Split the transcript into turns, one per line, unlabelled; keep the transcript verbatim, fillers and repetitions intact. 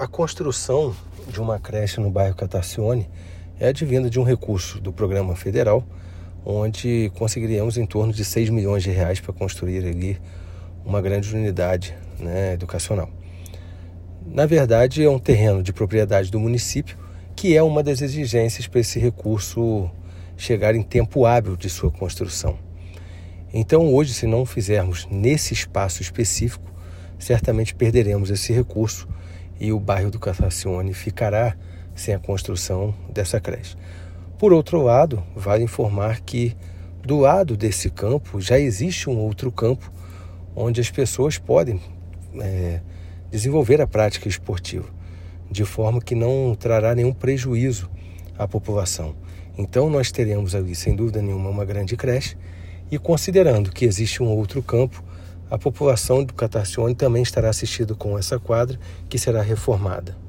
A construção de uma creche no bairro Catarcione é advinda de um recurso do programa federal, onde conseguiríamos em torno de seis milhões de reais para construir ali uma grande unidade, né, educacional. Na verdade, é um terreno de propriedade do município, que é uma das exigências para esse recurso chegar em tempo hábil de sua construção. Então, hoje, se não fizermos nesse espaço específico, certamente perderemos esse recurso e o bairro do Catarcione ficará sem a construção dessa creche. Por outro lado, vale informar que do lado desse campo já existe um outro campo onde as pessoas podem é, desenvolver a prática esportiva, de forma que não trará nenhum prejuízo à população. Então nós teremos ali, sem dúvida nenhuma, uma grande creche e considerando que existe um outro campo, a população do Catarcione também estará assistida com essa quadra que será reformada.